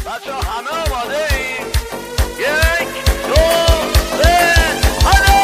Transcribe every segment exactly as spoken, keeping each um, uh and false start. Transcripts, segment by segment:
بچه همه آماده ایم؟ یک دو سه هلو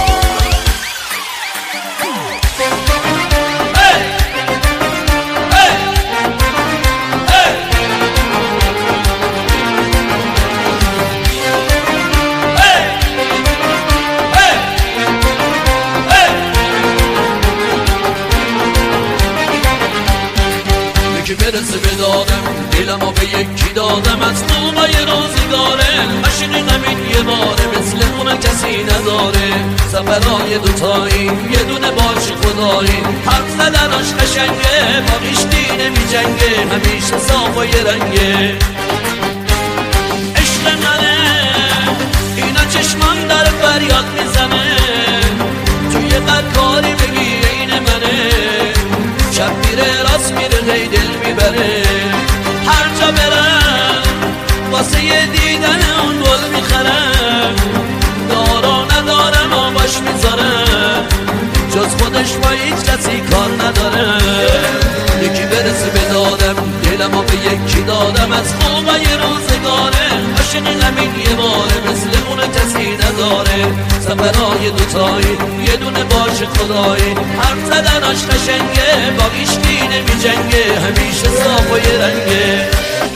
یکی برسه به دادم دلمو به یکی دادم از موقع روزگاره ماشین زمین یه باره مثل اون کسی نداره سفرهای دوتایی یه دونه باش خدایی حرف زدناش قشنگه با هیچکی نمی جنگه همیشه صاف و یه رنگه عشق منه اینا چشمان در فریاد میزنه توی قدکاری بگی این منه شب میره راست میره هی دل میبره هر جا برم واسه یه دیدن اون گل میخرم دارا ندارم و باش میذارم جز خودش با هیچ کسی کار نداره یکی برسه به دادم دلمو به یکی دادم از خوبای روزگاره عاشق همین یه باره مثل اون کسی نداره سفرهای دوتایی یه دونه باش خدایی حرف زدناش قشنگه با هیچکی نمی جنگه همیشه صاف و یه رنگه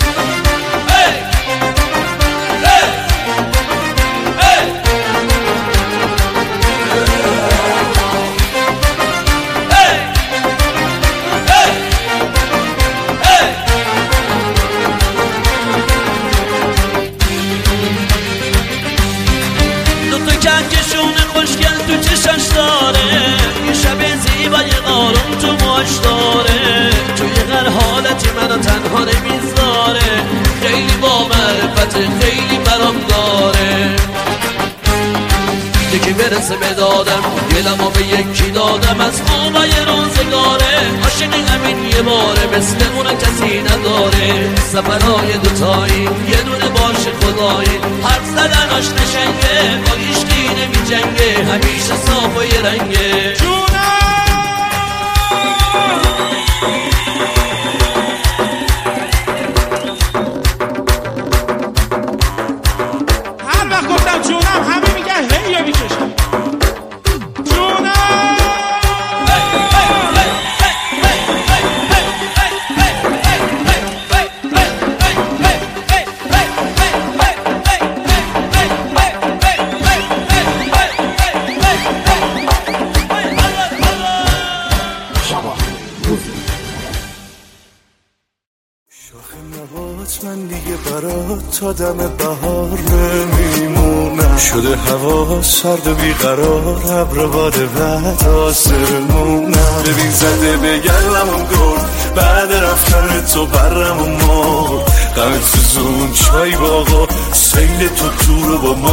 کهکشون خوشگل تو چشاش داره یه شب زیبای قارون تو ماش داره توی هر حالتی منو تنها نمیذاره خیلی با معرفت خیلی برام داره یکی برسه به دادم دلمو به یکی دادم از خوبای روزگاره عاشق همین یه باره مثل اون کسی نداره سفرهای دوتایی یه دونه باش خدایی حرف زدناش قشنگه با هیچکی نمی جنگه همیشه صاف و یه رنگه هر وقت گفتم جونم همه میگن هی یا میکشم من دیگه برات تا دم بهار نمیمونم شده هوا سرد و بیقرار ابر باد بعد آسمونم ببین زده به گلمون گل بعد رفتن تو برم و مار غم تو زون چای باقا سیل تو تو رو با ما